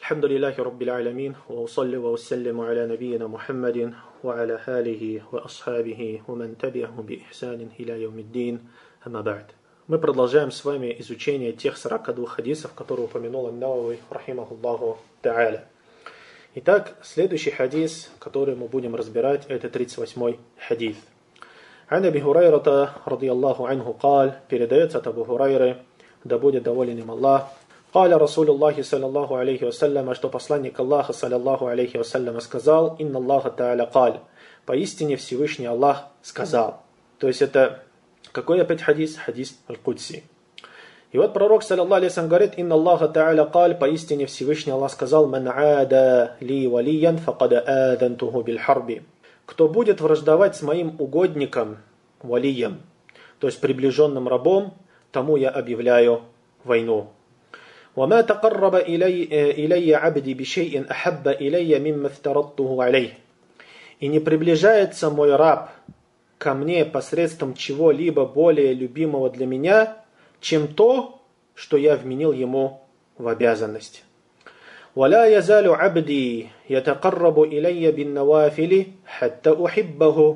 الحمد لله رب العالمين وأصلي وأسلم على نبينا محمد وعلى آله وأصحابه ومن تبعهم بإحسان إلى يوم الدين أما بعد. Мы продолжаем с вами изучение тех 42 хадисов, которые упомянул ан-Навави, рахимахуллаху та'аля. Итак, следующий хадис, который мы будем разбирать, это 38-й хадис. عن أبي هريرة رضي الله عنه قال, передается от Абу Хурайры, да будет доволен им Аллах, قال رسول الله صلى الله عليه وسلم, что посланник Аллаха саллаллаху алейхи вассалям сказал, инна Аллаха та'аля قال, поистине Всевышний Аллах сказал. То есть это какой опять хадис? Хадис аль-Кудси. И вот пророк саллаллаху алейхи вассалям говорит, инна Аллаха та'аля قال, поистине Всевышний Аллах сказал, ман аада ли валиян факад адантуху биль харби. Кто будет враждовать с моим угодником, валием, то есть приближенным рабом, тому я объявляю войну. وما تقرب إلي عبدي بشيء أحب إلي مما افترضته عليه. И не приближается мой раб ко мне посредством чего-либо более любимого для меня, чем то, что я вменил ему в обязанность. ولا يزال عبدي يتقرب إلي بالنوافل حتى أحبه.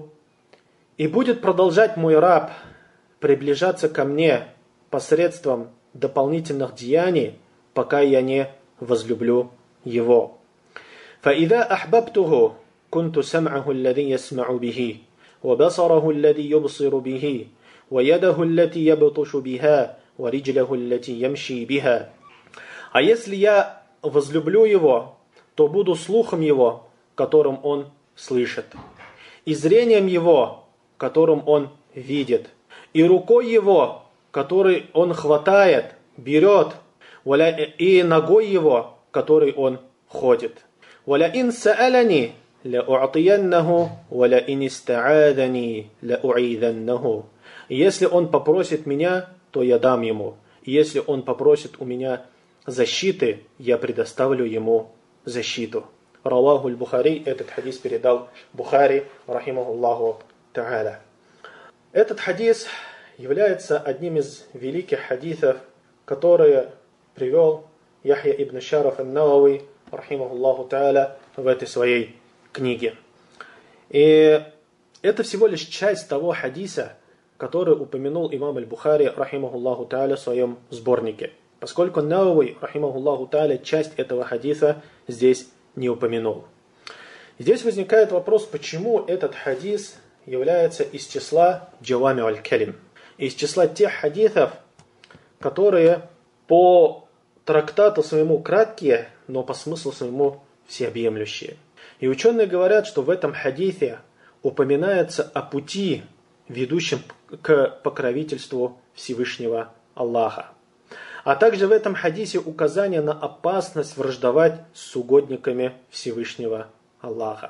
И будет продолжать мой раб приближаться ко мне посредством дополнительных деяний, пока я не возлюблю его. فإذا أحببته كنت سمعه الذي يسمع به وبصره الذي يبصر به ويده التي يبطش بها ورجله التي يمشي بها. А если я возлюблю его, то буду слухом его, которым он слышит, и зрением его, которым он видит, и рукой его, которой он хватает, берет, и ногой его, которой он ходит. وَلَئِنْ سَأَلَنِي لَأُعْطِيَنَّهُ وَلَئِنِ اسْتَعَاذَنِي لَأُعِيذَنَّهُ. И если он попросит меня, то я дам ему. И если он попросит у меня защиты, я предоставлю ему защиту. Раваху аль-Бухари, этот хадис передал Бухари, рахимахуллаху та'аля. Этот хадис является одним из великих хадисов, которые привел Яхья ибн Шараф ан-Навави, рахимахуллаху та'аля, в этой своей книге. И это всего лишь часть того хадиса, который упомянул имам аль-Бухари, рахимахуллаху та'аля, в своем сборнике. Поскольку Навави, рахимахуллаху та'аля, часть этого хадиса здесь не упомянул. Здесь возникает вопрос, почему этот хадис является из числа джавами аль-калим, из числа тех хадисов, которые по трактату своему краткие, но по смыслу своему всеобъемлющие. И ученые говорят, что в этом хадисе упоминается о пути, ведущем к покровительству Всевышнего Аллаха. А также в этом хадисе указание на опасность враждовать с угодниками Всевышнего Аллаха.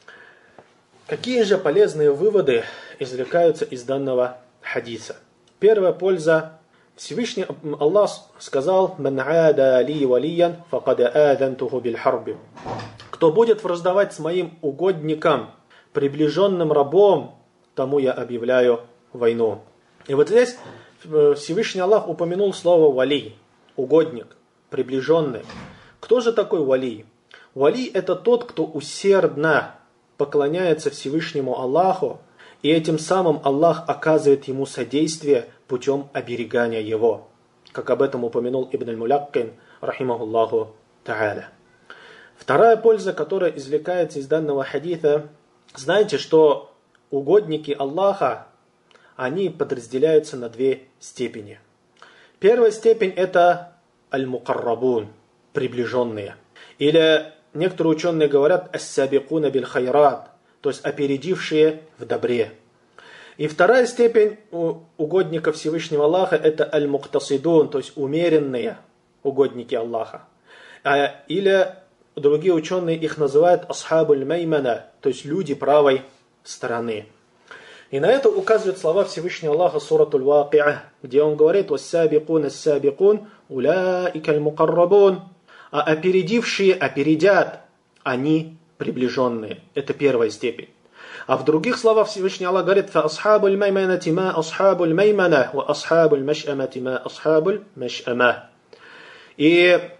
Какие же полезные выводы извлекаются из данного хадиса? Первая польза. Всевышний Аллах сказал: «Ман аада ли валиян факад адантуху биль харби». Кто будет враждовать с моим угодником, приближенным рабом, тому я объявляю войну. И вот здесь Всевышний Аллах упомянул слово вали, угодник, приближенный. Кто же такой вали? Вали — это тот, кто усердно поклоняется Всевышнему Аллаху, и этим самым Аллах оказывает ему содействие путем оберегания его, как об этом упомянул Ибн аль-Муляккин, рахимахуллаху та'аля. Вторая польза, которая извлекается из данного хадиса, знаете, что угодники Аллаха, они подразделяются на две степени. Первая степень — это аль-мукаррабун, приближенные. Или некоторые ученые говорят ас-сабикуна биль хайрат, то есть опередившие в добре. И вторая степень у угодников Всевышнего Аллаха — это аль-муктасидун, то есть умеренные угодники Аллаха. Или другие ученые их называют асхабуль маймана, то есть люди правой стороны. И на это указывают слова Всевышнего Аллаха суратуль Вакиа, где он говорит: «Вассабикун ассабикун уляика аль-мукаррабун». А опередившие опередят, они приближенные. Это первая степень. А в других словах Всевышний Аллах говорит: «Фа асхабуль майманати ма асхабуль маймана, ва асхабуль маш'амати ма асхабуль маш'ама». И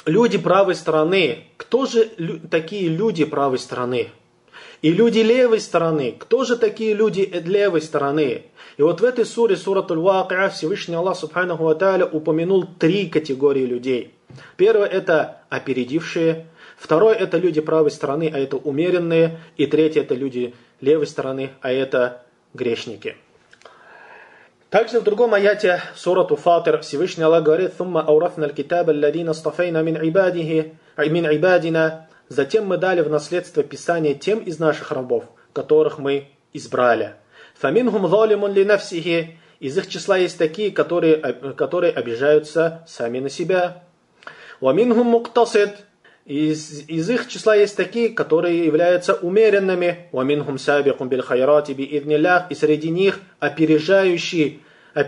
люди правой стороны, кто же такие люди правой стороны? И люди левой стороны, кто же такие люди левой стороны? И вот в этой суре, сурат Аль-Вакиа, Всевышний Аллах Субханаху ва Тааля упомянул 3 категории людей. Первое — это опередившие. Второе — это люди правой стороны, а это умеренные. И третье — это люди левой стороны, а это грешники. Также в другом аяте, сурату Фатир, Всевышний Аллах говорит: «Thumma awrathna al-kitaba alladhina istafayna min ibadina». Затем мы дали в наследство Писание тем из наших рабов, которых мы избрали. «Фаминхум залимун ли нафсихи». Из их числа есть такие, которые обижаются сами на себя. «Ваминхум муктасид». Из их числа есть такие, которые являются умеренными. «Ваминхум сабикум биль хайрати би идниллях». И среди них опережающие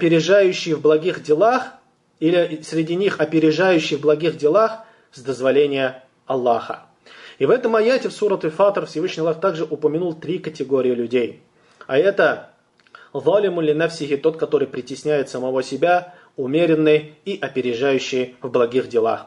в благих делах, или среди них опережающие в благих делах с дозволения Аллаха. И в этом аяте в сурате Фатир Всевышний Аллах также упомянул 3 категории людей. А это залимун ли нафсихи, тот, который притесняет самого себя, умеренный и опережающий в благих делах.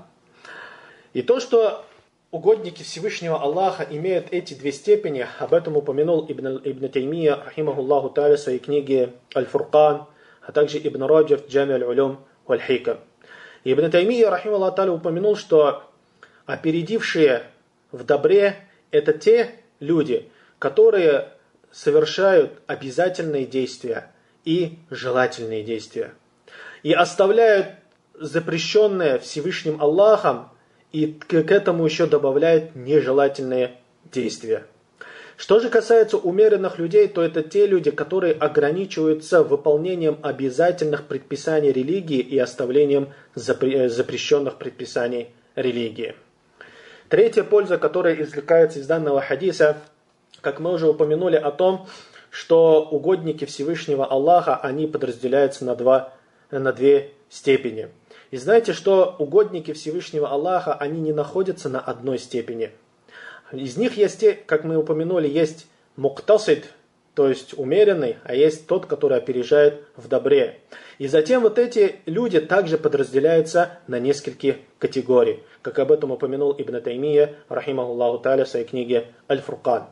И то, что угодники Всевышнего Аллаха имеют эти 2 степени, об этом упомянул Ибн Таймия, рахимахуллаху тааля, в своей книге Аль-Фуркан, а также Ибн Раджаб, Джами аль-Улюм валь-Хикам. Ибн Таймия, рахимахуллаху тааля, упомянул, что опередившие в добре — это те люди, которые совершают обязательные действия и желательные действия. И оставляют запрещенное Всевышним Аллахом, и к этому еще добавляют нежелательные действия. Что же касается умеренных людей, то это те люди, которые ограничиваются выполнением обязательных предписаний религии и оставлением запрещенных предписаний религии. Третья польза, которая извлекается из данного хадиса, как мы уже упомянули о том, что угодники Всевышнего Аллаха, они подразделяются на две степени. И знаете, что угодники Всевышнего Аллаха, они не находятся на одной степени. Из них есть те, как мы упомянули, есть муктасид, то есть умеренный, а есть тот, который опережает в добре. И затем вот эти люди также подразделяются на несколько категорий, как об этом упомянул Ибн Таймия, рахимахуллаху тааля, в своей книге Аль-Фуркан.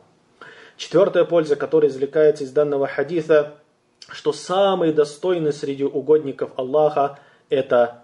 4-я польза, которая извлекается из данного хадиса, что самый достойный среди угодников Аллаха это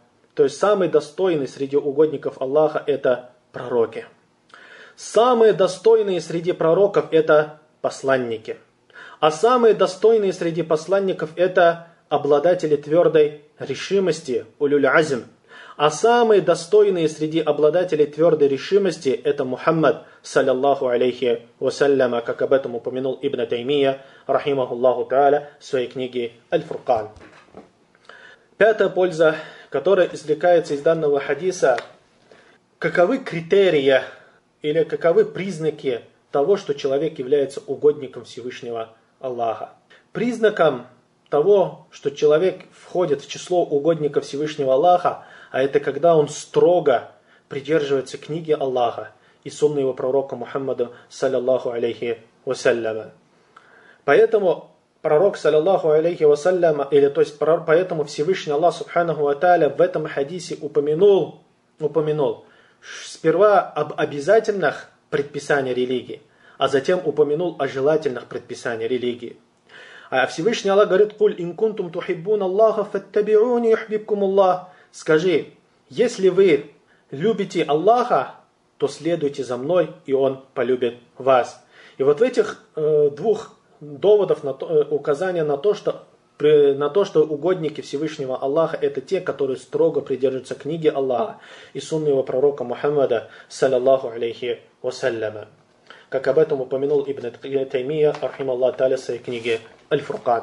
пророки. Самые достойные среди пророков это посланники. А самые достойные среди посланников это обладатели твердой решимости, улюль азм. А самые достойные среди обладателей твердой решимости это Мухаммад, саллаллаху алейхи вассаляма, как об этом упомянул Ибн Таймия, рахимахуллаху тааля, в своей книге Аль-Фуркан. 5-я польза, которая извлекается из данного хадиса, каковы критерии или каковы признаки того, что человек является угодником Всевышнего Аллаха. Признаком того, что человек входит в число угодников Всевышнего Аллаха, а это когда он строго придерживается книги Аллаха и сунны его пророка Мухаммада, саллаллаху алейхи вассаляма. Поэтому пророк, саллаллаху алейхи вассаляма, поэтому Всевышний Аллах субханаху ва тааля в этом хадисе упомянул сперва об обязательных предписаниях религии, а затем упомянул о желательных предписаниях религии. А Всевышний Аллах говорит: «Куль ин кунтум тухиббуна Аллаха фаттаби'уни юхбибкум Аллах». Скажи, если вы любите Аллаха, то следуйте за мной, и Он полюбит вас. И вот в этих 2 доводах указание на то, что угодники Всевышнего Аллаха это те, которые строго придерживаются книги Аллаха и сунны его пророка Мухаммада, саллаллаху алейхи вассаляма. Как об этом упомянул Ибн Таймия, рахимахуллаху тааля, в своей книге Аль-Фуркан.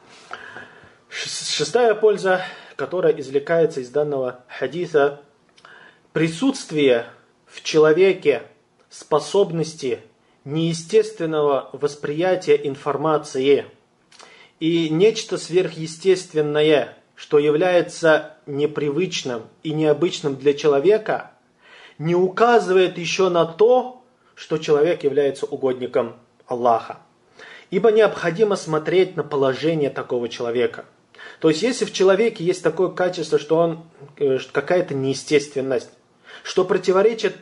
6-я польза, которая извлекается из данного хадиса, присутствие в человеке способности неестественного восприятия информации и нечто сверхъестественное, что является непривычным и необычным для человека, не указывает еще на то, что человек является угодником Аллаха. Ибо необходимо смотреть на положение такого человека. То есть, если в человеке есть такое качество, что он какая-то неестественность, что противоречит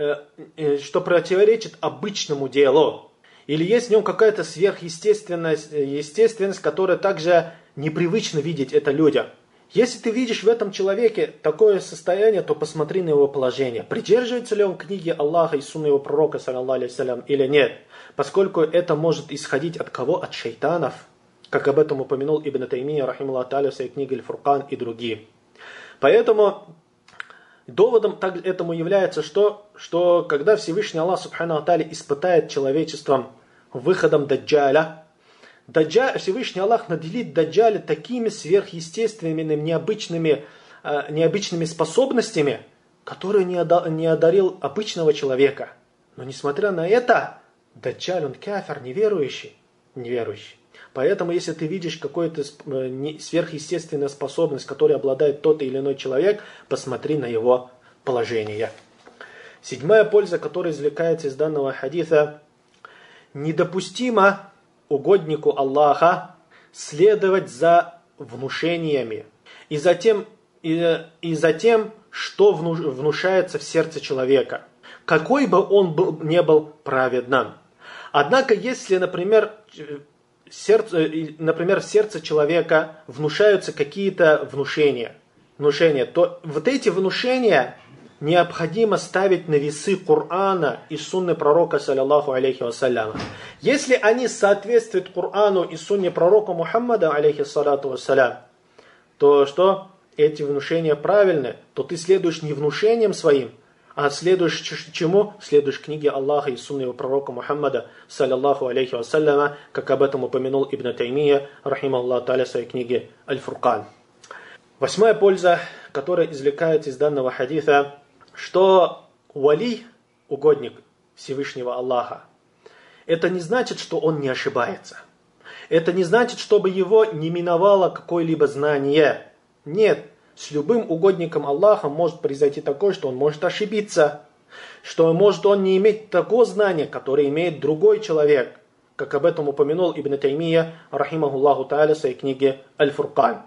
обычному делу. Или есть в нем какая-то естественность, которая также непривычно видеть это людям. Если ты видишь в этом человеке такое состояние, то посмотри на его положение. Придерживается ли он книги Аллаха и сунны его пророка, саллаллаху алейхи вассалям, или нет. Поскольку это может исходить от кого? От шайтанов. Как об этом упомянул Ибн Таймия, рахималлаху тааля, в своей книге Аль-Фуркан и другие. Поэтому доводом этому является, что когда Всевышний Аллах Субхану Тааля испытает человечеством выходом Даджаля, Всевышний Аллах наделит Даджаля такими сверхъестественными, необычными способностями, которые не одарил обычного человека. Но несмотря на это, Даджаль, он кафир, неверующий. Поэтому, если ты видишь какую-то сверхъестественную способность, которой обладает тот или иной человек, посмотри на его положение. 7-я польза, которая извлекается из данного хадиса: недопустимо угоднику Аллаха следовать за внушениями и за тем, что внушается в сердце человека, какой бы он не был праведным. Однако, если, например, в сердце человека внушаются какие-то внушения, то вот эти внушения необходимо ставить на весы Корана и сунны пророка, саллаллаху алейхи вассалям. Если они соответствуют Корану и сунне пророка Мухаммада, алейхи салату вассалям, то что эти внушения правильны, то ты следуешь не внушениям своим, а следуешь чему? Следуешь книге Аллаха и сунне его пророка Мухаммада, саллаллаху алейхи вассалям, как об этом упомянул Ибн Таймия, рахималлаху тааля, в своей книге Аль-Фуркан. 8-я польза, которая извлекается из данного хадиса, что вали, угодник Всевышнего Аллаха, это не значит, что он не ошибается. Это не значит, чтобы его не миновало какое-либо знание. Нет, с любым угодником Аллаха может произойти такое, что он может ошибиться, что может он не иметь такого знания, которое имеет другой человек, как об этом упомянул Ибн Таймия, рахимахуллаху тааля, в своей книге Аль-Фуркан.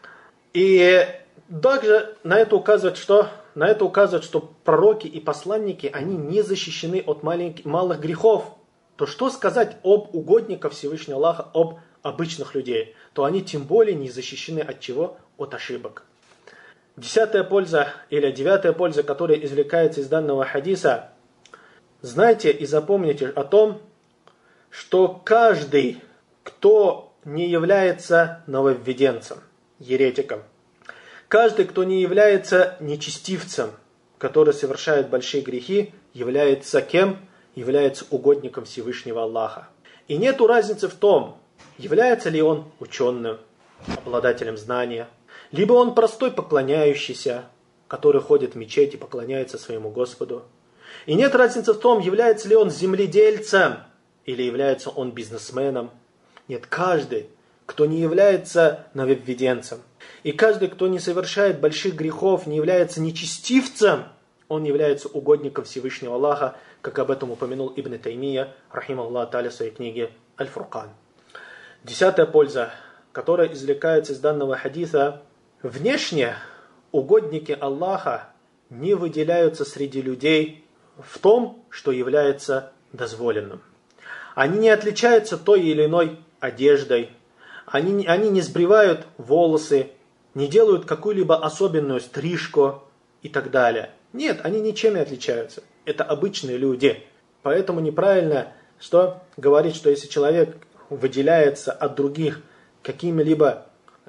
И также на это указывает, что пророки и посланники, они не защищены от малых грехов. То что сказать об угодниках Всевышнего Аллаха, об обычных людей, то они тем более не защищены от чего? От ошибок. 10-я польза или 9-я польза, которая извлекается из данного хадиса: знайте и запомните о том, что каждый, кто не является нововведенцем, еретиком, каждый, кто не является нечестивцем, который совершает большие грехи, является кем? Является угодником Всевышнего Аллаха. И нету разницы в том, является ли он ученым, обладателем знания, либо он простой поклоняющийся, который ходит в мечеть и поклоняется своему Господу. И нет разницы в том, является ли он земледельцем или является он бизнесменом. Нет, каждый, кто не является нововведенцем, и каждый, кто не совершает больших грехов, не является нечестивцем, он является угодником Всевышнего Аллаха, как об этом упомянул Ибн Таймия, рахимахуллаху тааля, в своей книге Аль-Фуркан. 10-я польза, которая извлекается из данного хадиса: внешне угодники Аллаха не выделяются среди людей в том, что является дозволенным. Они не отличаются той или иной одеждой, они не сбривают волосы, не делают какую-либо особенную стрижку и так далее. Нет, они ничем не отличаются. Это обычные люди. Поэтому неправильно говорить, что если человек выделяется от других каким-либо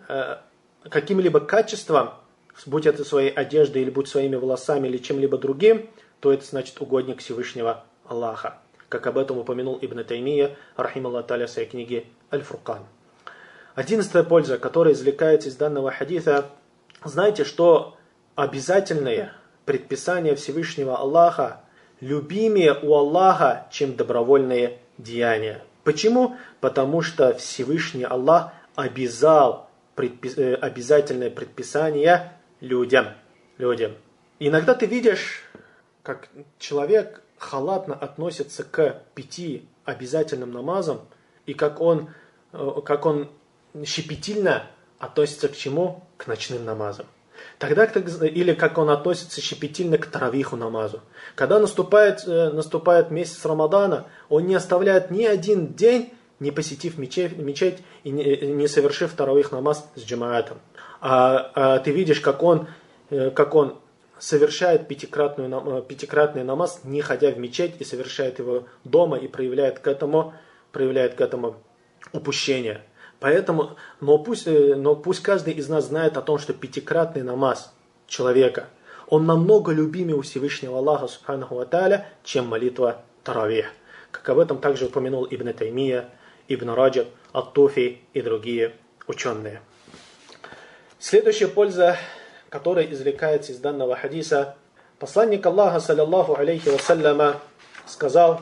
качеством, будь это своей одеждой, или будь своими волосами, или чем-либо другим, то это значит угодник Всевышнего Аллаха. Как об этом упомянул Ибн Таймия, рахималлаху тааля, в своей книге Аль-Фуркан. 11-я польза, которая извлекается из данного хадиса: знайте, что обязательные предписания Всевышнего Аллаха любимее у Аллаха, чем добровольные деяния. Почему? Потому что Всевышний Аллах обязал обязательные предписания людям. Иногда ты видишь, как человек халатно относится к 5 обязательным намазам, и как он щепетильно относится к чему? К ночным намазам. Или как он относится щепетильно к таравиху намазу. Когда наступает месяц Рамадана, он не оставляет ни один день, не посетив мечеть и не совершив таравих намаз с джамаатом. А ты видишь, как он совершает пятикратный намаз, не ходя в мечеть, и совершает его дома, и проявляет к этому упущение. Поэтому, но пусть каждый из нас знает о том, что пятикратный намаз человека, он намного любимее у Всевышнего Аллаха Субханаху ва Тааля, чем молитва таравих. Как об этом также упомянул Ибн Таймия, Ибн Раджаб, Ат-Туфи и другие ученые. Следующая польза, которая извлекается из данного хадиса, посланник Аллаха, саллаллаху алейхи вассаляма, сказал,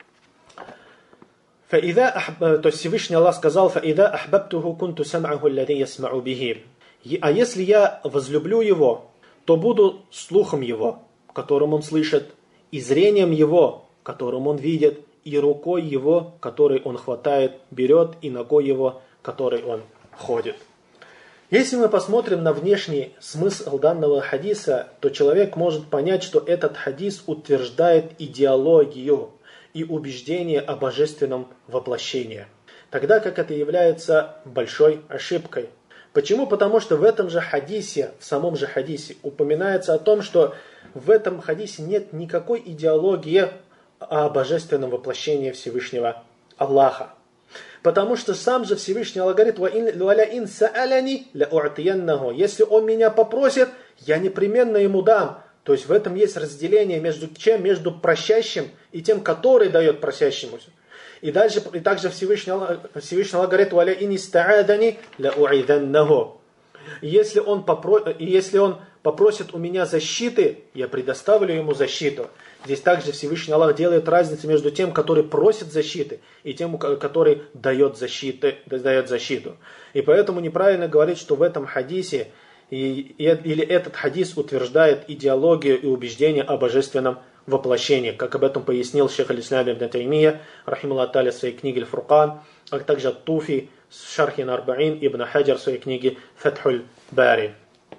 то есть Всевышний Аллах сказал, فَإِذَا أَحْبَبْتُهُ كُنْتُ سَمْعَهُ الَّذِي يَسْمَعُ بِهِ. А если я возлюблю его, то буду слухом его, которым он слышит, и зрением его, которым он видит, и рукой его, которой он хватает, берет, и ногой его, которой он ходит. Если мы посмотрим на внешний смысл данного хадиса, то человек может понять, что этот хадис утверждает идеологию и убеждение о божественном воплощении, тогда как это является большой ошибкой. Почему? Потому что в этом же хадисе, в самом же хадисе упоминается о том, что в этом хадисе нет никакой идеологии о божественном воплощении Всевышнего Аллаха. Потому что сам же Всевышний Аллах говорит, если он меня попросит, я непременно ему дам. То есть в этом есть разделение между чем? Между просящим и тем, который дает просящемуся. И также Всевышний Аллах говорит, если он попросит у меня защиты, я предоставлю ему защиту. Здесь также Всевышний Аллах делает разницу между тем, который просит защиты, и тем, который дает защиту. И поэтому неправильно говорить, что в этом хадисе или этот хадис утверждает идеологию и убеждение о божественном воплощении, как об этом пояснил шейх аль-Ислам ибн Таймия, рахималлаху тааля, в своей книге Аль-Фуркан, а также Ат-Туфи, Шархи на Арбаин, Ибн Хаджар в своей книге Фатхуль Бари.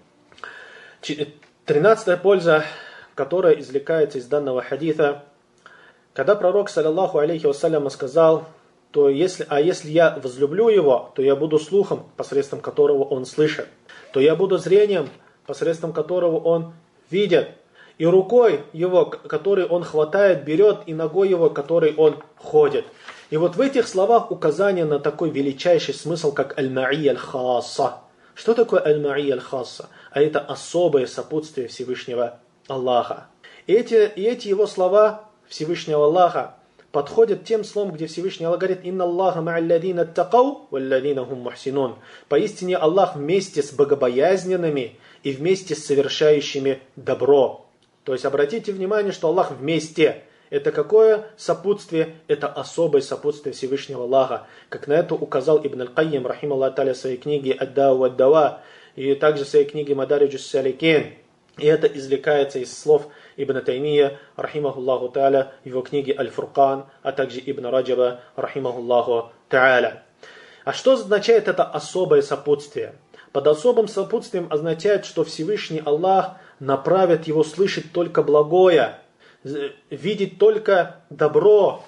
13-я польза, которая извлекается из данного хадиса, когда пророк, саллаллаху алейхи вассалям, сказал, если я возлюблю его, то я буду слухом, посредством которого он слышит, то я буду зрением, посредством которого он видит, и рукой его, которой он хватает, берет, и ногой его, которой он ходит. И вот в этих словах указание на такой величайший смысл, как аль-ма'ия аль-хасса. Что такое аль-ма'ия аль-хасса? А это особое сопутствие Всевышнего Аллаха. И эти его слова Всевышнего Аллаха подходят тем словом, где Всевышний Аллах говорит: «Инна Аллаха ма'алладина аттакау, валладина хум мухсинун». Поистине Аллах вместе с богобоязненными и вместе с совершающими добро. То есть обратите внимание, что Аллах вместе. Это какое сопутствие? Это особое сопутствие Всевышнего Аллаха. Как на это указал Ибн Аль-Кайим, рахималлаху тааля, в своей книге «Ад-Дау вад-Дава», и также в своей книге «Мадариджус Саликин». И это извлекается из слов Ибн Таймия, рахимахуллаху тааля, в его книге Аль-Фуркан, а также Ибн Раджаба, рахимахуллаху тааля. А что означает это особое сопутствие? Под особым сопутствием означает, что Всевышний Аллах направит его слышать только благое, видеть только добро,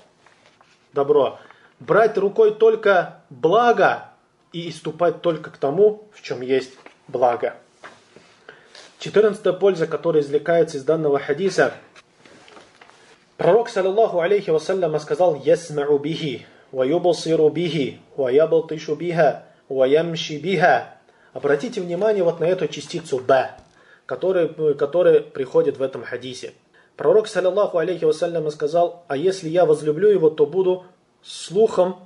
брать рукой только благо и иступать только к тому, в чем есть благо. 14-я польза, которая извлекается из данного хадиса. Пророк, саллаллаху алейхи вассалям, сказал: «Ясмау бихи, ва юбасиру бихи, ва ябалтишу биха, ва ямши биха». Обратите внимание вот на эту частицу «ба», которая приходит в этом хадисе. Пророк, саллаллаху алейхи вассалям, сказал: «А если я возлюблю его, то буду слухом,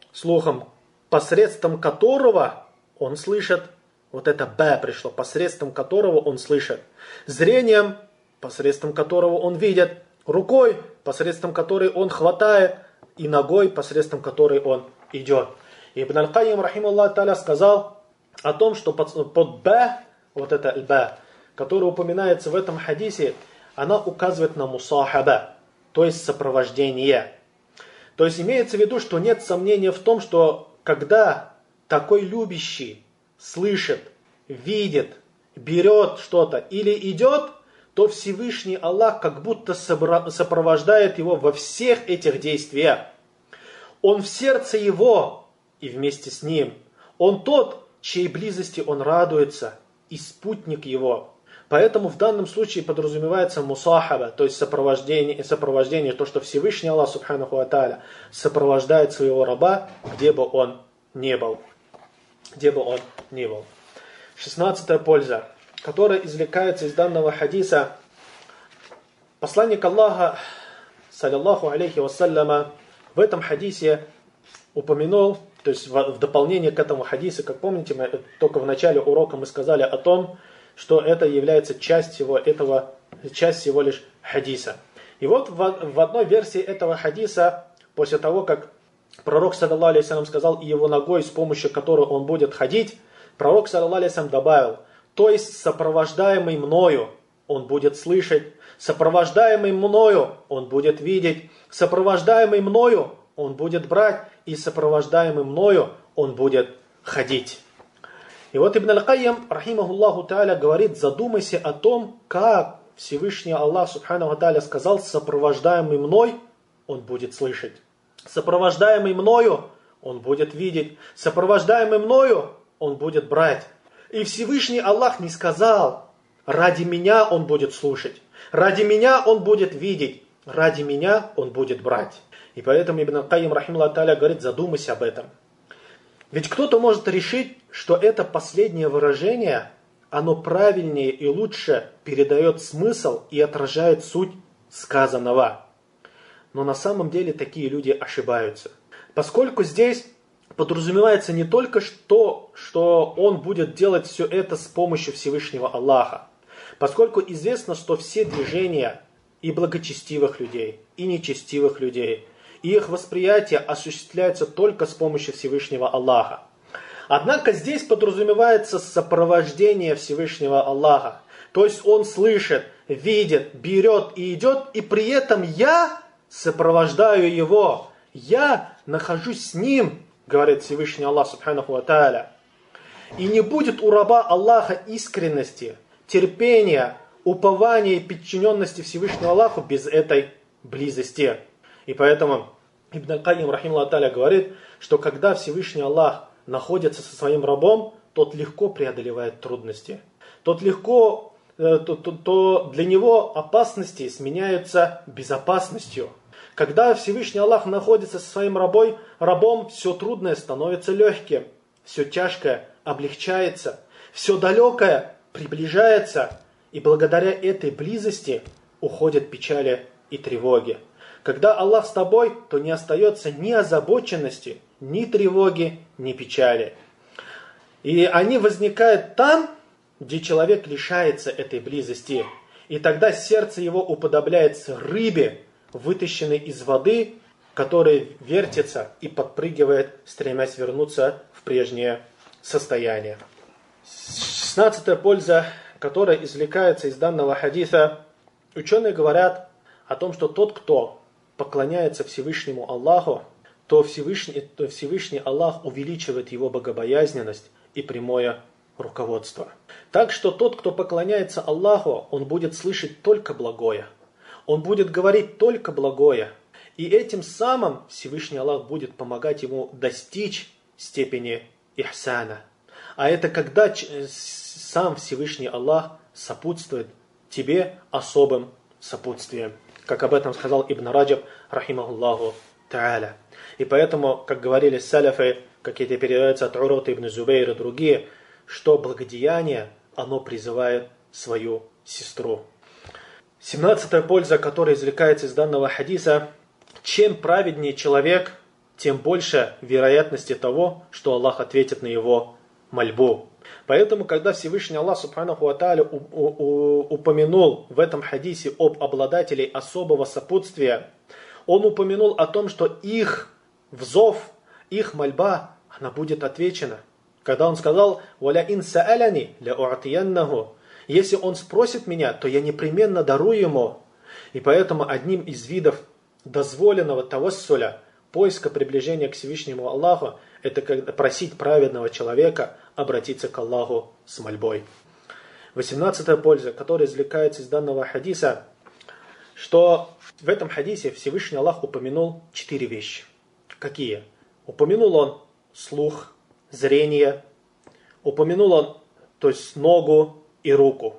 посредством которого он слышит». Вот это «ба» пришло, посредством которого он слышит. Зрением, посредством которого он видит. Рукой, посредством которой он хватает. И ногой, посредством которой он идет. Ибн Аль-Кайим, рахималлаху тааля, сказал о том, что под «ба», вот это «ба», которое упоминается в этом хадисе, она указывает на мусахаба, то есть сопровождение. То есть имеется в виду, что нет сомнения в том, что когда такой любящий слышит, видит, берет что-то или идет, то Всевышний Аллах как будто сопровождает его во всех этих действиях. Он в сердце его и вместе с ним. Он тот, чьей близости он радуется, и спутник его. Поэтому в данном случае подразумевается мусахаба, то есть сопровождение, то, что Всевышний Аллах Субханаху ва Тааля сопровождает своего раба, где бы он ни был. 16-я польза, которая извлекается из данного хадиса. Посланник Аллаха, саллаллаху алейхи вассаляма, в этом хадисе упомянул, то есть в дополнение к этому хадису, как помните, мы только в начале урока мы сказали о том, что это является часть всего лишь хадиса. И вот в одной версии этого хадиса, после того, как пророк, саллаллаху алейхи вассалям, сказал и его ногой, с помощью которой он будет ходить, пророк, саллаллаху алейхи вассалям, добавил: то есть сопровождаемый мною он будет слышать, сопровождаемый мною он будет видеть, сопровождаемый мною он будет брать, и сопровождаемый мною он будет ходить. И вот Ибн Аль-Кайям, рахимахуллаху та'аля, говорит: задумайся о том, как Всевышний Аллах Субханаху ва Тааля сказал: сопровождаемый мной он будет слышать, сопровождаемый мною он будет видеть, сопровождаемый мною он будет брать. И Всевышний Аллах не сказал: ради меня он будет слушать, ради меня он будет видеть, ради меня он будет брать. И поэтому Ибн Аль-Кайям, рахимахуллаху та'аля, говорит: задумайся об этом. Ведь кто-то может решить, что это последнее выражение, оно правильнее и лучше передает смысл и отражает суть сказанного. Но на самом деле такие люди ошибаются. Поскольку здесь подразумевается не только что он будет делать все это с помощью Всевышнего Аллаха. Поскольку известно, что все движения и благочестивых людей, и нечестивых людей, и их восприятие осуществляется только с помощью Всевышнего Аллаха. Однако здесь подразумевается сопровождение Всевышнего Аллаха. То есть он слышит, видит, берет и идет, и при этом я сопровождаю его. Я нахожусь с ним, говорит Всевышний Аллах Субханаху ва Тааля. И не будет у раба Аллаха искренности, терпения, упования и подчиненности Всевышнему Аллаху без этой близости. И поэтому Ибн Аль-Кайям, рахимахуллаху та'аля, говорит, что когда Всевышний Аллах находится со своим рабом, тот легко преодолевает трудности. То для него опасности сменяются безопасностью. Когда Всевышний Аллах находится со своим рабом, все трудное становится легким, все тяжкое облегчается, все далекое приближается, и благодаря этой близости уходят печали и тревоги. Когда Аллах с тобой, то не остается ни озабоченности, ни тревоги, ни печали. И они возникают там, где человек лишается этой близости. И тогда сердце его уподобляется рыбе, вытащенной из воды, которая вертится и подпрыгивает, стремясь вернуться в прежнее состояние. 16-я польза, которая извлекается из данного хадиса. Ученые говорят о том, что тот, кто поклоняется Всевышнему Аллаху, то Всевышний Аллах увеличивает его богобоязненность и прямое руководство. Так что тот, кто поклоняется Аллаху, он будет слышать только благое. Он будет говорить только благое. И этим самым Всевышний Аллах будет помогать ему достичь степени ихсана. А это когда сам Всевышний Аллах сопутствует тебе особым сопутствием. Как об этом сказал Ибн Раджаб, рахимахуллаху та'аля. И поэтому, как говорили саляфы, как это передается от Урвата ибн Зубейра и другие, что благодеяние, оно призывает свою сестру. 17-я польза, которая извлекается из данного хадиса: чем праведнее человек, тем больше вероятности того, что Аллах ответит на его мольбу. Поэтому, когда Всевышний Аллах Субханаху ва Тааля упомянул в этом хадисе об обладателей особого сопутствия, он упомянул о том, что их взов, их мольба, она будет отвечена. Когда он сказал: «Валя ин са'аляни ля у'тияннаху», если он спросит меня, то я непременно дарую ему. И поэтому одним из видов дозволенного тавассуля, поиска приближения к Всевышнему Аллаху, это просить праведного человека обратиться к Аллаху с мольбой. 18-я польза, которая извлекается из данного хадиса, что в этом хадисе Всевышний Аллах упомянул 4 вещи. Какие? Упомянул он слух, зрение, упомянул он, то есть ногу и руку.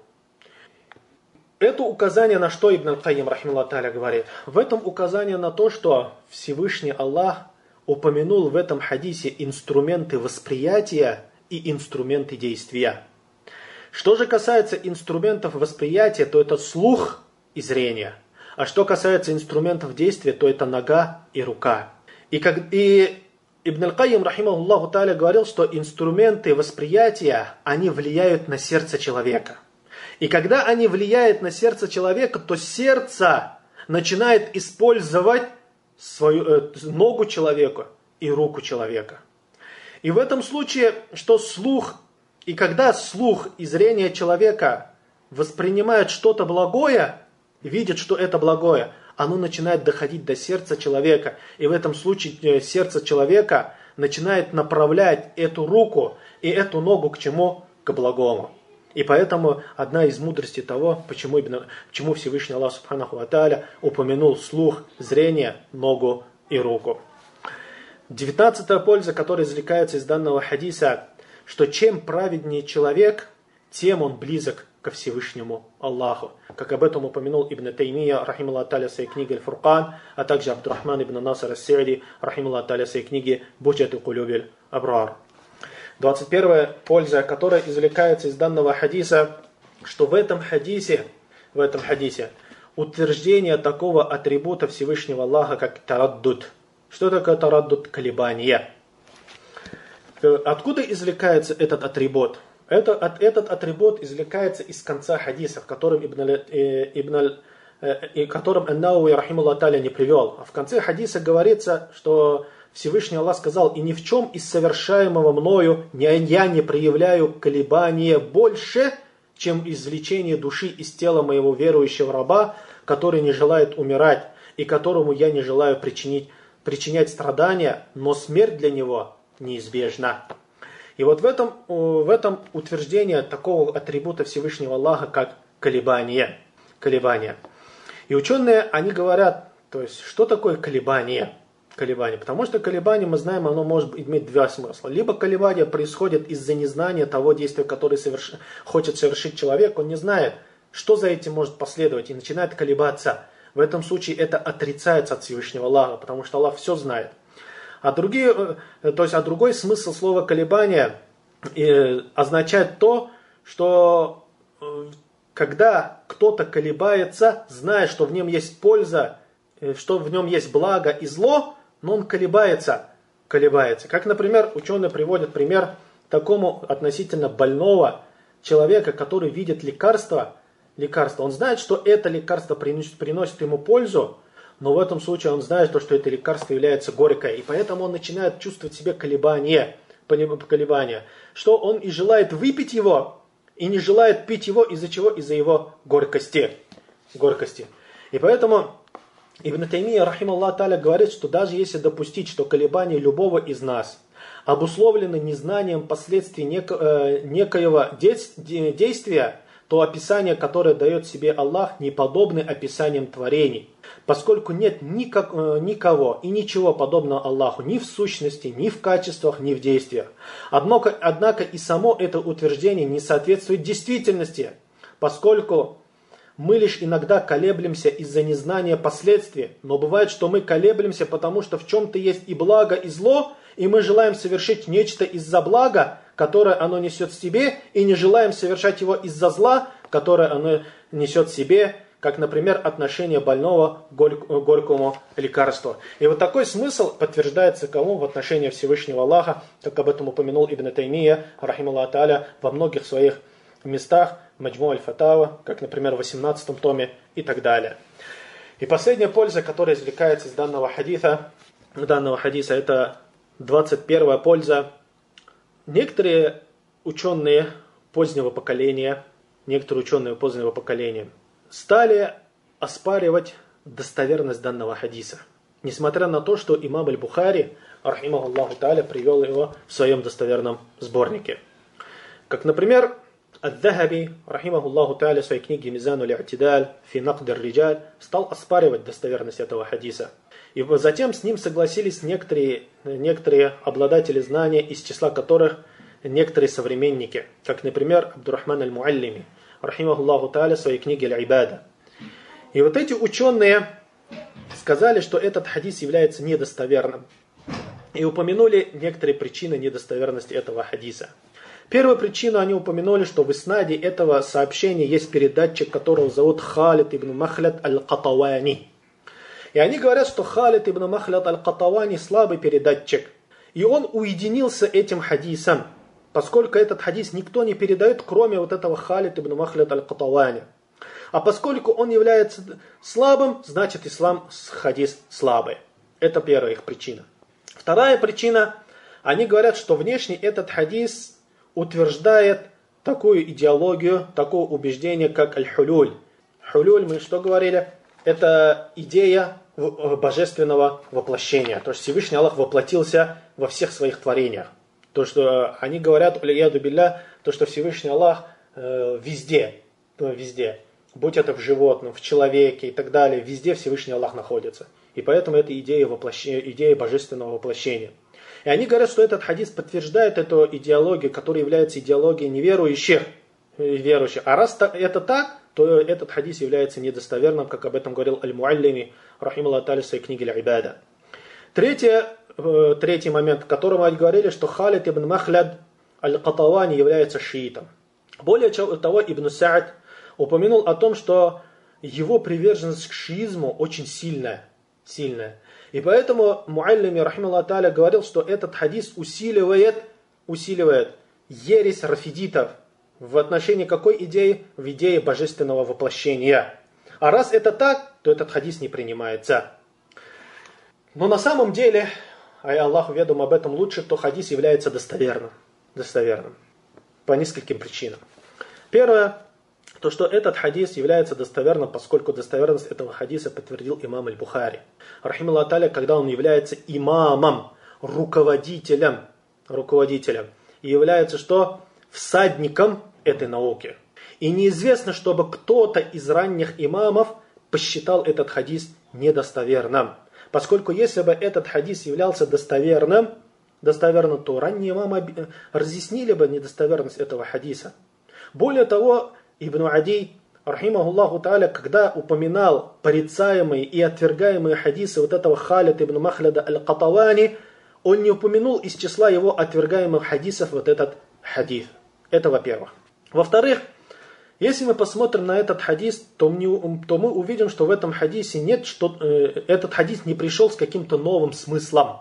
Это указание на что Ибн Аль-Кайим, рахималлаху та'аля, говорит? В этом указание на то, что Всевышний Аллах упомянул в этом хадисе инструменты восприятия и инструменты действия. Что же касается инструментов восприятия, то это слух и зрение. А что касается инструментов действия, то это нога и рука. И Ибн Аль-Кайим, рахимахуллаху та'аля, говорил, что инструменты восприятия, они влияют на сердце человека. И когда они влияют на сердце человека, то сердце начинает использовать свою ногу человека и руку человека. И в этом случае, что слух, и когда слух и зрение человека воспринимают что-то благое, видят, что это благое, оно начинает доходить до сердца человека. И в этом случае сердце человека начинает направлять эту руку и эту ногу к чему? К благому. И поэтому одна из мудростей того, почему Всевышний Аллах Субханаху ва Тааля упомянул слух, зрение, ногу и руку. 19-я польза, которая извлекается из данного хадиса, что чем праведнее человек, тем он близок ко Всевышнему Аллаху. Как об этом упомянул Ибн Таймия, рахималлаху та'аля, в своей книге Аль-Фуркан, а также Абдуррахман ибн Наср ас-Са'ди, рахималлаху та'аля, в своей книге Буджату кулюбиль абрар. 21-я польза, которая извлекается из данного хадиса, что в этом хадисе утверждение такого атрибута Всевышнего Аллаха, как тараддуд. Что такое тараддуд? Колебание. Откуда извлекается этот атрибут? Этот атрибут извлекается из конца хадиса, в котором которым Ан-Науи, рахималлаху та'аля, не привел. А в конце хадиса говорится, что Всевышний Аллах сказал: «И ни в чем из совершаемого мною я не проявляю колебания больше, чем извлечение души из тела моего верующего раба, который не желает умирать, и которому я не желаю причинять страдания, но смерть для него неизбежна». И вот в этом утверждение такого атрибута Всевышнего Аллаха, как колебание. И ученые, они говорят, то есть, что такое колебание? Потому что колебание, мы знаем, оно может иметь два смысла. Либо колебание происходит из-за незнания того действия, которое хочет совершить человек, он не знает, что за этим может последовать, и начинает колебаться. В этом случае это отрицается от Всевышнего Аллаха, потому что Аллах все знает. А другой смысл слова колебания означает то, что когда кто-то колебается, зная, что в нем есть польза, что в нем есть благо и зло, но он колебается. Как, например, ученые приводят пример такому относительно больного человека, который видит лекарство. Он знает, что это лекарство приносит ему пользу, но в этом случае он знает, что это лекарство является горькое. И поэтому он начинает чувствовать в себе колебания. Что он и желает выпить его, и не желает пить его из-за чего? Из-за его горькости. И поэтому Ибн Таймия, рахималлаху та'аля, говорит, что даже если допустить, что колебания любого из нас обусловлены незнанием последствий некоего действия, то описание, которое дает себе Аллах, не подобны описаниям творений, поскольку нет никого и ничего подобного Аллаху ни в сущности, ни в качествах, ни в действиях. Однако и само это утверждение не соответствует действительности, поскольку мы лишь иногда колеблемся из-за незнания последствий, но бывает, что мы колеблемся, потому что в чем-то есть и благо, и зло, и мы желаем совершить нечто из-за блага, которое оно несет в себе, и не желаем совершать его из-за зла, которое оно несет в себе, как, например, отношение больного к горькому лекарству. И вот такой смысл подтверждается кому? В отношении Всевышнего Аллаха, как об этом упомянул Ибн Таймия, рахималлаху та'аля, во многих своих местах, Маджму аль-Фатава, как, например, в 18 томе и так далее. И последняя польза, которая извлекается из данного хадиса, это 21-я польза. Некоторые ученые позднего поколения стали оспаривать достоверность данного хадиса, несмотря на то, что имам аль-Бухари, рахимахуллаху та'аля, привел его в своем достоверном сборнике. Как, например, Ад-Дахаби, рахимахуллаху та'аля, в своей книге «Мизану ли'атидаль фи накд ар-риджаль» стал оспаривать достоверность этого хадиса. И затем с ним согласились некоторые обладатели знания, из числа которых некоторые современники, как, например, Абдуррахман аль-Муаллими, рахимахуллаху та'аля, в своей книге «Аль-Ибада». И вот эти ученые сказали, что этот хадис является недостоверным. И упомянули некоторые причины недостоверности этого хадиса. Первую причину они упомянули, что в иснаде этого сообщения есть передатчик, которого зовут Халид ибн Махляд аль-Катавани. И они говорят, что Халид ибн Махляд аль-Катавани слабый передатчик. И он уединился этим хадисом, поскольку этот хадис никто не передает, кроме вот этого Халид ибн Махляд аль-Катавани. А поскольку он является слабым, значит хадис слабый. Это первая их причина. Вторая причина, они говорят, что внешне этот хадис утверждает такую идеологию, такое убеждение, как аль-хулюль. Хулюль, мы что говорили? Это идея божественного воплощения. То есть Всевышний Аллах воплотился во всех своих творениях. То, что они говорят, улияду билля, то, что Всевышний Аллах везде. Будь это в животном, в человеке и так далее, везде Всевышний Аллах находится. И поэтому это идея божественного воплощения. И они говорят, что этот хадис подтверждает эту идеологию, которая является идеологией неверующих. А раз это так, то этот хадис является недостоверным, как об этом говорил Аль-Муаллими, рахималлаху та'аля, в своей книге «Аль-Ибада». Третий момент, о котором они говорили, что Халид ибн Махляд аль-Катавани является шиитом. Более того, Ибн Саад упомянул о том, что его приверженность к шиизму очень сильная. И поэтому Муаллими, рахималлаху та'аля, говорил, что этот хадис усиливает ересь рафидитов. В отношении какой идеи? В идее божественного воплощения. А раз это так, то этот хадис не принимается. Но на самом деле, а Аллаху ведом об этом лучше, то хадис является достоверным. По нескольким причинам. Первое, то что этот хадис является достоверным, поскольку достоверность этого хадиса подтвердил имам Аль-Бухари. Рахималлаху та'аля, когда он является имамом, руководителем, и является что? Всадником этой науки. И неизвестно, чтобы кто-то из ранних имамов посчитал этот хадис недостоверным. Поскольку если бы этот хадис являлся достоверным, то ранние имамы разъяснили бы недостоверность этого хадиса. Более того, Ибн Ади, рахимахуллаху та'аля, когда упоминал порицаемые и отвергаемые хадисы вот этого Халид ибн Махляда аль-Катавани, он не упомянул из числа его отвергаемых хадисов вот этот хадис. Это во-первых. Во-вторых, если мы посмотрим на этот хадис, то мы увидим, что в этом хадисе этот хадис не пришел с каким-то новым смыслом.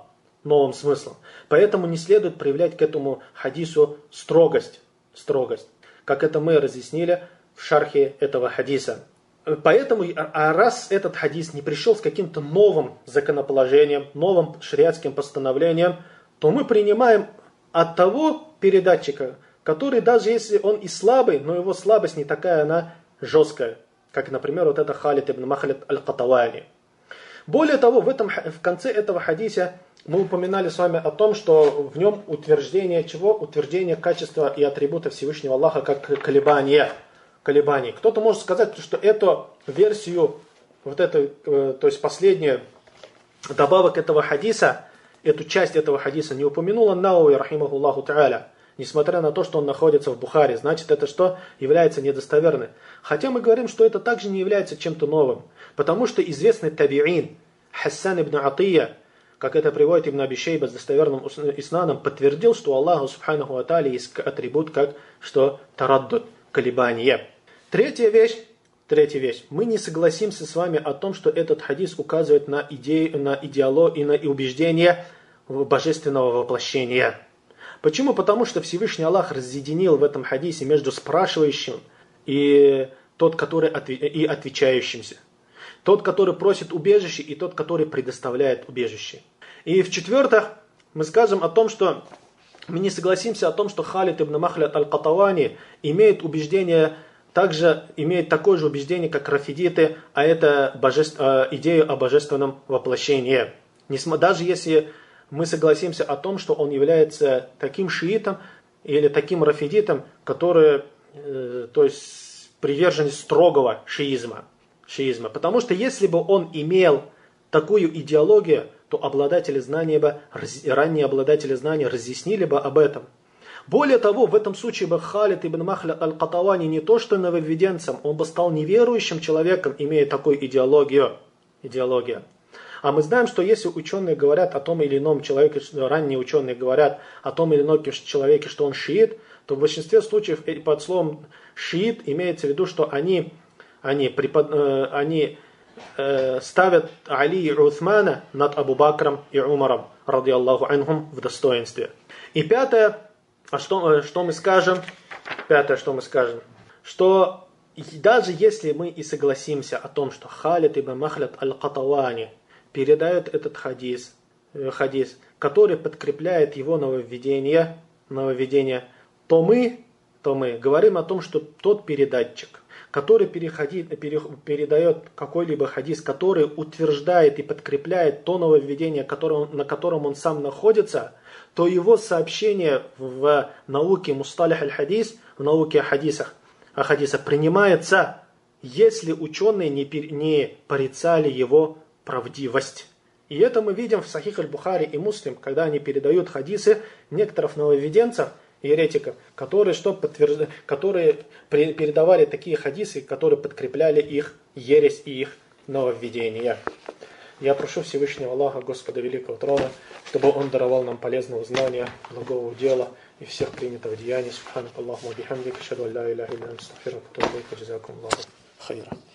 Поэтому не следует проявлять к этому хадису строгость. Как это мы разъяснили в шархе этого хадиса. Поэтому, раз этот хадис не пришел с каким-то новым законоположением, новым шариатским постановлением, то мы принимаем от того передатчика, который даже если он и слабый, но его слабость не такая, она жесткая. Как, например, вот это Халид ибн Махляд аль-Катавани. Более того, в конце этого хадиса мы упоминали с вами о том, что в нем утверждение чего? Утверждение качества и атрибута Всевышнего Аллаха как колебаний. Кто-то может сказать, что эту версию, то есть последнюю добавок этого хадиса, эту часть этого хадиса не упомянула Науи, рахимахуллаху та'аля. Несмотря на то, что он находится в Бухари, значит это что? Является недостоверным. Хотя мы говорим, что это также не является чем-то новым. Потому что известный табиин Хассан ибн Атия, как это приводит Ибн Аби Шейба с достоверным иснадом, подтвердил, что у Аллаха субханаху ва тааля есть атрибут как что тараддуд, колебание. Третья вещь. Мы не согласимся с вами о том, что этот хадис указывает на идеологию и на убеждение божественного воплощения. Почему? Потому что Всевышний Аллах разъединил в этом хадисе между спрашивающим и тот, который отвечающимся. Тот, который просит убежище, и тот, который предоставляет убежище. И в-четвертых, мы скажем о том, что мы не согласимся о том, что Халид ибн Махляд аль-Катавани имеет такое же убеждение, как рафидиты, а это идею о божественном вопрошении. Даже если мы согласимся о том, что он является таким шиитом или таким рафидитом, который то есть приверженец строгого шиизма. Потому что если бы он имел такую идеологию, то ранние обладатели знания разъяснили бы об этом. Более того, в этом случае бы Халид ибн Махлад аль-Катавани не то что нововведенцем, он бы стал неверующим человеком, имея такую идеологию. А мы знаем, что если ученые говорят о том или ином человеке, ранние ученые говорят о том или ином человеке, что он шиит, то в большинстве случаев под словом шиит имеется в виду, что они ставят Али и Усмана над Абу Бакром и Умаром, радиаллаху анхум, в достоинстве. И пятое, что мы скажем, что даже если мы и согласимся о том, что Халид ибн Махлад аль-Катавани передает этот хадис, который подкрепляет его нововведение, то мы говорим о том, что тот передатчик, который передает какой-либо хадис, который утверждает и подкрепляет то нововведение, на котором он сам находится, то его сообщение в науке мусталих аль-хадис, в науке о хадисах принимается, если ученые не порицали его правдивость. И это мы видим в Сахих аль-Бухари и Муслим, когда они передают хадисы некоторых нововведенцев, еретиков, которые передавали такие хадисы, которые подкрепляли их ересь и их нововведения. Я прошу Всевышнего Аллаха, Господа Великого Трона, чтобы Он даровал нам полезного знания, благого дела и всех принятых деяний. Субханак Аллахумма бихамдик, ашхаду ан ла иляха илля анта, астагфирука ва атубу илейк, джазакум Аллаху хайра.